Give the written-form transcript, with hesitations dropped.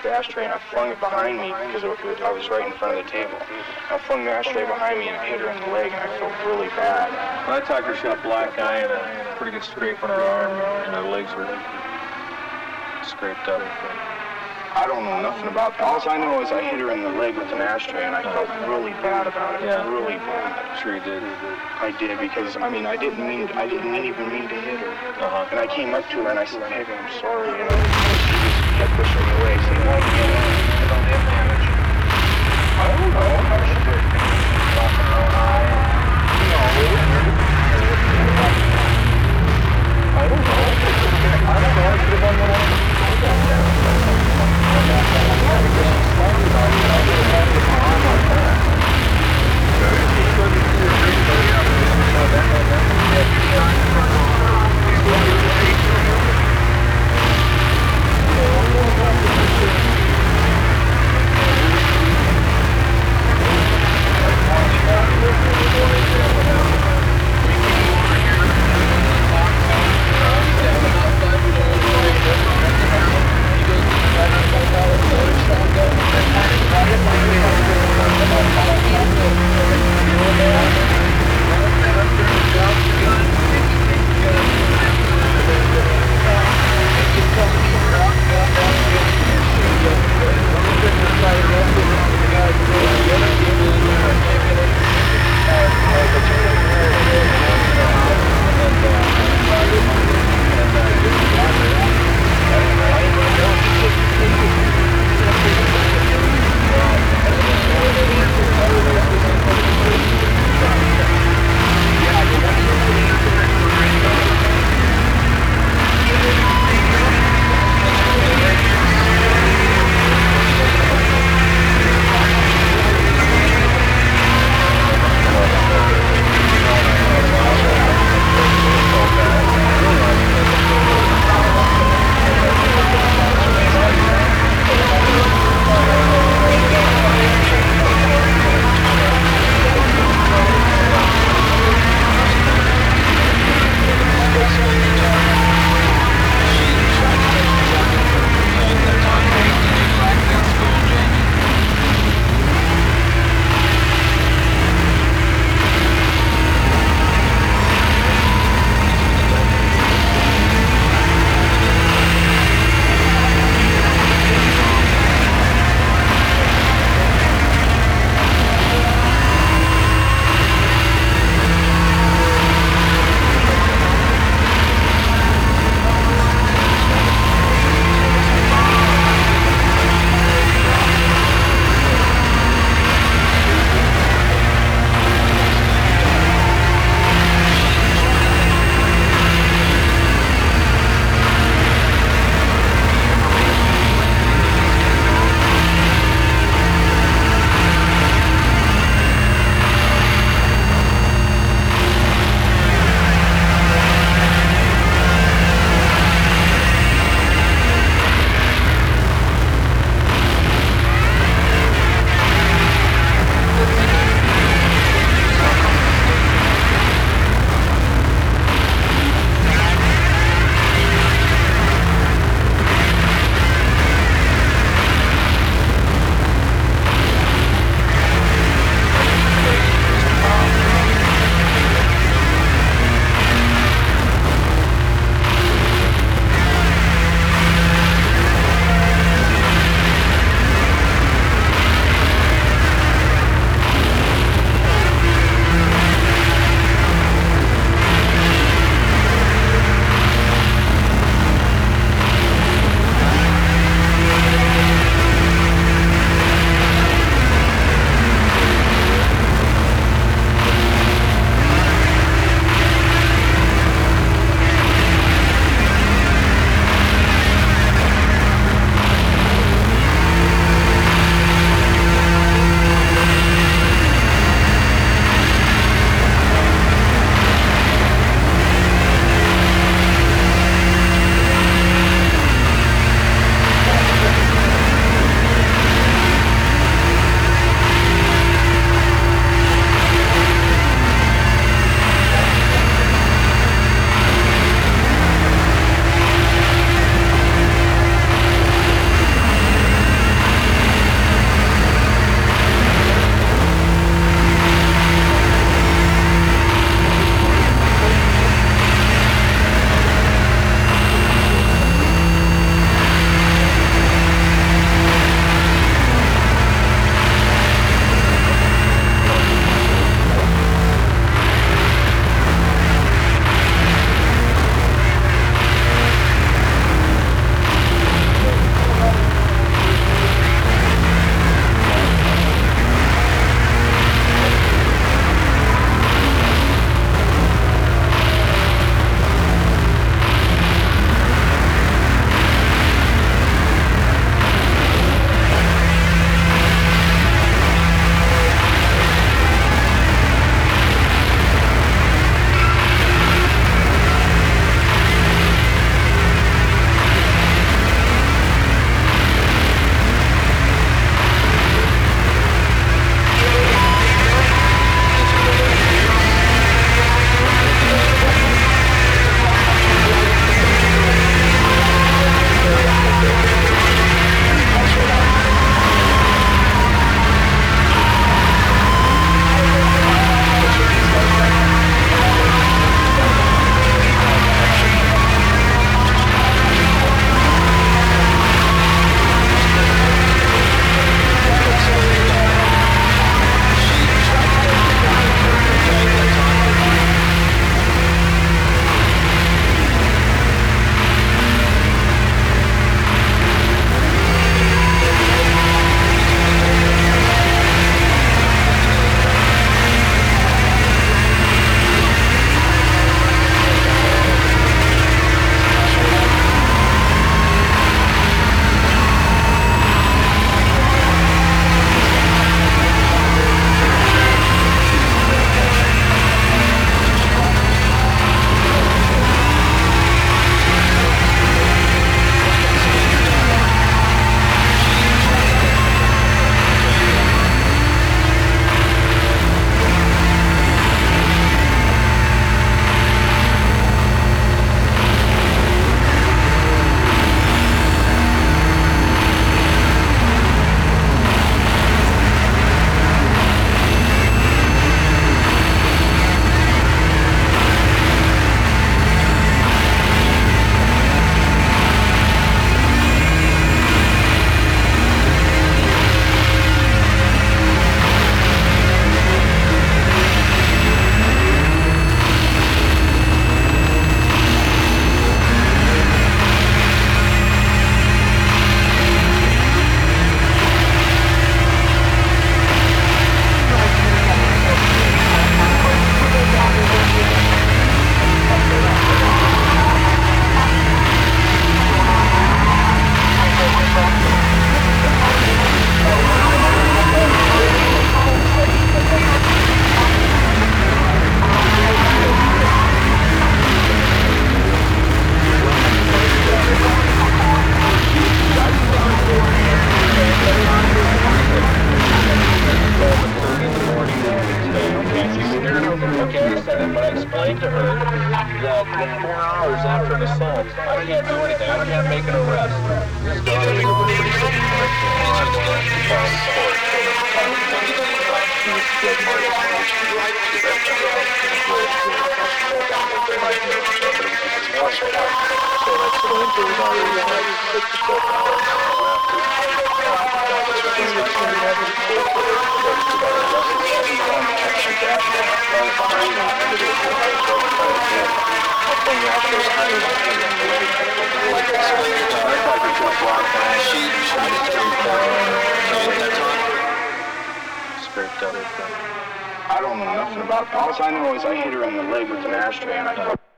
the ashtray and I flung it behind me because I was right in front of the table. I flung the ashtray behind me and I hit her in the leg and I felt really bad. My attacker shot a black eye and a pretty good scrape on her arm, and her legs were scraped up. I don't know nothing about that. All I know is I hit her in the leg with an ashtray and I felt really bad about it. Yeah. Really bad. Sure you did. I did because I didn't even mean to hit her. And I came up to her and I said, "Baby, I'm sorry," you know. She just kept pushing me away, saying, "No, you don't have damage." I don't know. How she did. Knocking her own eye. No. I don't know. I should have done what I 4 hours after an assault. I can't do anything. I can't make an arrest. This daughter was pretty sick. She was dead so that's the winter was already like 6 to 7 hours I don't know nothing about that. All I know is I hit her in the leg with an ashtray and I